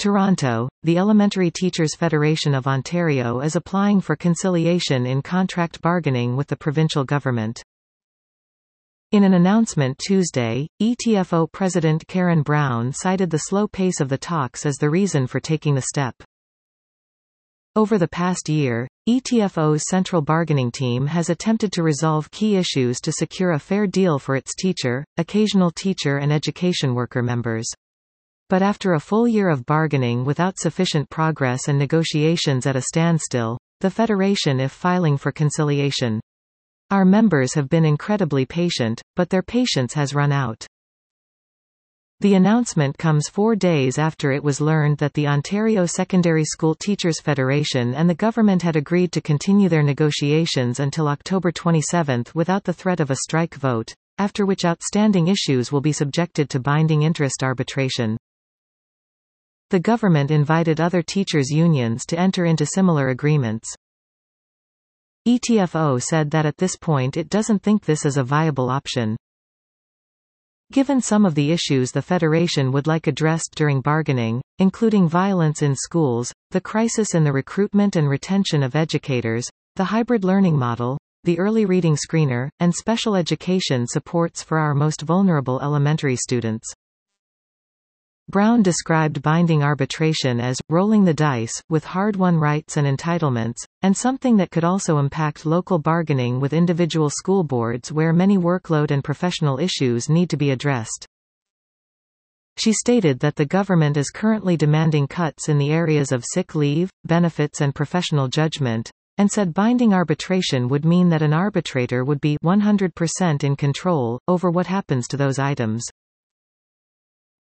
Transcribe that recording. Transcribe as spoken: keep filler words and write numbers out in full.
Toronto, the Elementary Teachers Federation of Ontario is applying for conciliation in contract bargaining with the provincial government. In an announcement Tuesday, E T F O President Karen Brown cited the slow pace of the talks as the reason for taking the step. Over the past year, E T F O's central bargaining team has attempted to resolve key issues to secure a fair deal for its teacher, occasional teacher and education worker members. But after a full year of bargaining without sufficient progress and negotiations at a standstill, the Federation is filing for conciliation. Our members have been incredibly patient, but their patience has run out. The announcement comes four days after it was learned that the Ontario Secondary School Teachers Federation and the government had agreed to continue their negotiations until October twenty-seventh without the threat of a strike vote, after which outstanding issues will be subjected to binding interest arbitration. The government invited other teachers' unions to enter into similar agreements. E T F O said that at this point it doesn't think this is a viable option. Given some of the issues the Federation would like addressed during bargaining, including violence in schools, the crisis in the recruitment and retention of educators, the hybrid learning model, the early reading screener, and special education supports for our most vulnerable elementary students. Brown described binding arbitration as rolling the dice with hard-won rights and entitlements, and something that could also impact local bargaining with individual school boards where many workload and professional issues need to be addressed. She stated that the government is currently demanding cuts in the areas of sick leave, benefits and professional judgment, and said binding arbitration would mean that an arbitrator would be one hundred percent in control over what happens to those items.